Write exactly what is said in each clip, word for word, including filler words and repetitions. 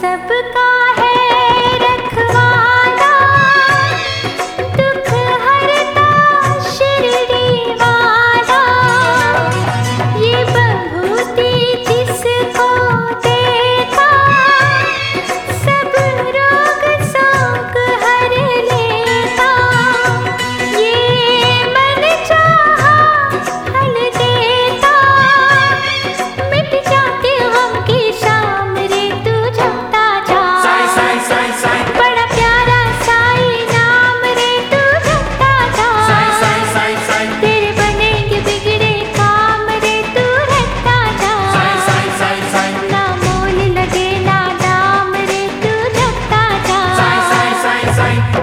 सबका है रखवाला, दुख हरता शिरडी वाला। ये बभूति जिसको देखा, सब रोग शोक हर लेता। ये मन चाहा फल देता, मिट जाते हम की शाम रे तू झपता जा। साई साई साई साई बड़ा प्यारा साई नाम रे तू झपता जा। साई साई साई साई तेरे बनेंगे बिगड़े काम रे तू रखता जा। साई साई साई साई ना मोल लगे ना दाम रे तू झपता जा। साई साई साई साई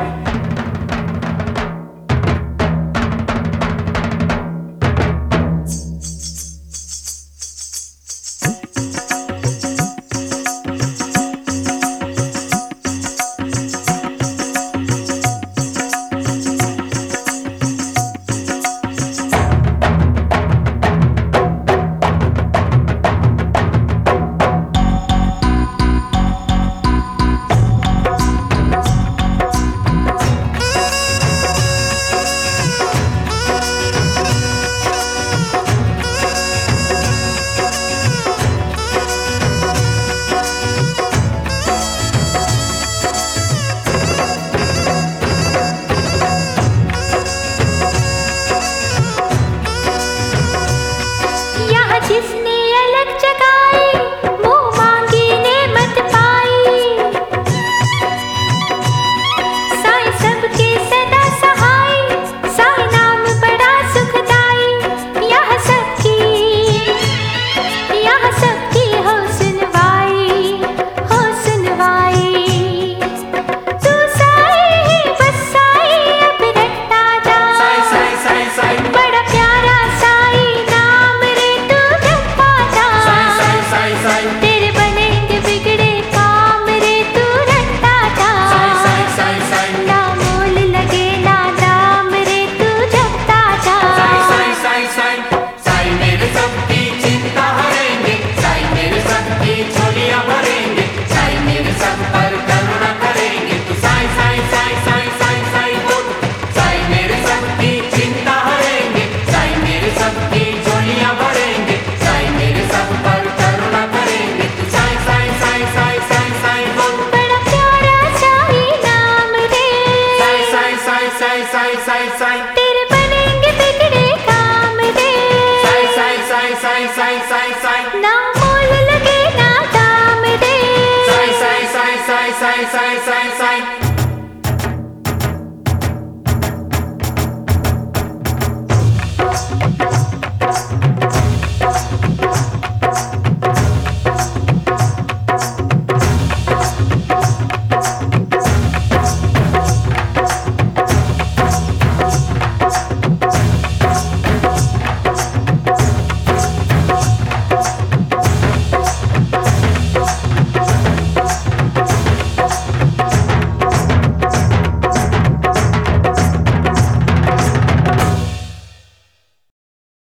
यहाँ जिसने अलग जगाई, मुँह मांगी ने मत पाई। साईं सबके सदा सहाय, साईं नाम बड़ा सुखदाई। यहाँ सबकी यहाँ सबकी हो सुनवाई, हो सुनवाई। तू साईं ही बस साईं अब रखता जा। साई साई साई साई बड़ा प्यारा साईं नाम रे तू झपता जा। साई साई साई साई तेरे बनेंगे बिगड़े काम रे तू रखता जा। साई साई साई साई ना मोल लगे ना दाम रे तू झपता जा। साई साई साई साई साई मेरे सबकी चिंता हरेंगे, साई मेरे सबकी झोलियां भरेंगे, साई मेरे सब